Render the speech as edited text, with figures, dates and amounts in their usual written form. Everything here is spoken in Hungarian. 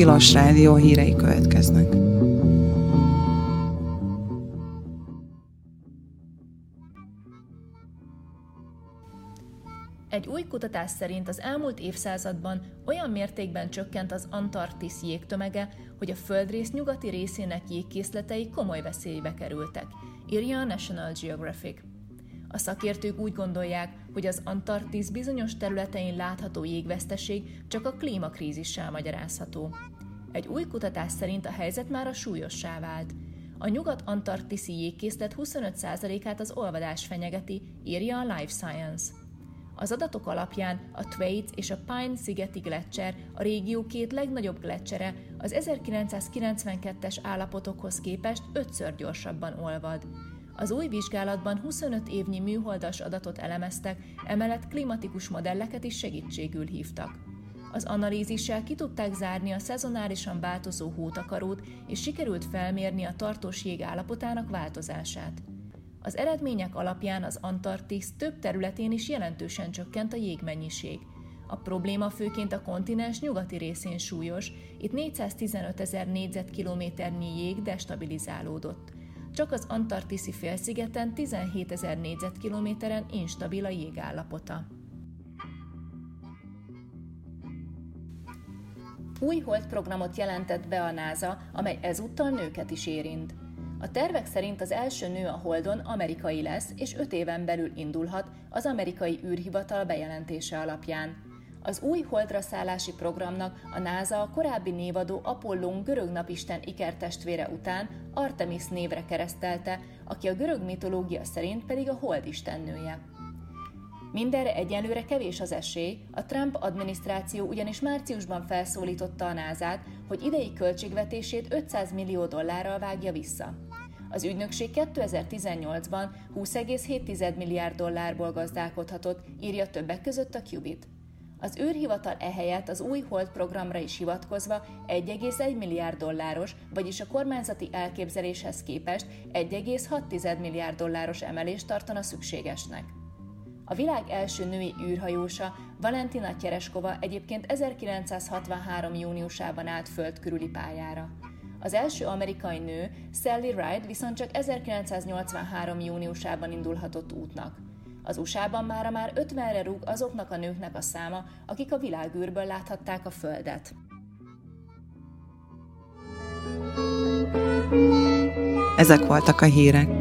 Tilos Rádió hírei következnek. Egy új kutatás szerint az elmúlt évszázadban olyan mértékben csökkent az Antarktisz jégtömege, hogy a földrész nyugati részének jégkészletei komoly veszélybe kerültek, írja a National Geographic. A szakértők úgy gondolják, hogy az Antarktisz bizonyos területein látható jégveszteség csak a klímakrízissel magyarázható. Egy új kutatás szerint a helyzet mára súlyossá vált. A nyugat-antarktiszi jégkészlet 25%-át az olvadás fenyegeti, írja a Life Science. Az adatok alapján a Thwaites és a Pine szigeti gleccser, a régió két legnagyobb gletcsere, az 1992-es állapotokhoz képest 5-ször gyorsabban olvad. Az új vizsgálatban 25 évnyi műholdas adatot elemeztek, emellett klimatikus modelleket is segítségül hívtak. Az analízissel ki tudták zárni a szezonálisan változó hótakarót, és sikerült felmérni a tartós jég állapotának változását. Az eredmények alapján az Antarktisz több területén is jelentősen csökkent a jégmennyiség. A probléma főként a kontinens nyugati részén súlyos, itt 415 000 négyzetkilométernyi jég destabilizálódott. Csak az antarktiszi félszigeten 17 000 négyzetkilométeren instabil a jég állapota. Új holdprogramot jelentett be a NASA, amely ezúttal nőket is érint. A tervek szerint az első nő a Holdon amerikai lesz, és 5 éven belül indulhat az amerikai űrhivatal bejelentése alapján. Az új holdra szállási programnak a NASA a korábbi névadó Apollón görög napisten ikertestvére után Artemis névre keresztelte, aki a görög mitológia szerint pedig a hold istennője. Mindenre egyelőre kevés az esély, a Trump adminisztráció ugyanis márciusban felszólította a NASA-t, hogy idei költségvetését $500 millió vágja vissza. Az ügynökség 2018-ban $20,7 milliárd gazdálkodhatott, írja többek között a Qubit. Az űrhivatal ehelyett az új hold programra is hivatkozva $1,1 milliárd, vagyis a kormányzati elképzeléshez képest $1,6 milliárd emelést tartana szükségesnek. A világ első női űrhajósa, Valentina Tereshkova egyébként 1963. júniusában állt föld körüli pályára. Az első amerikai nő, Sally Ride viszont csak 1983. júniusában indulhatott útnak. Az USA-ban már 50-re rúg azoknak a nőknek a száma, akik a világűrből láthatták a Földet. Ezek voltak a hírek.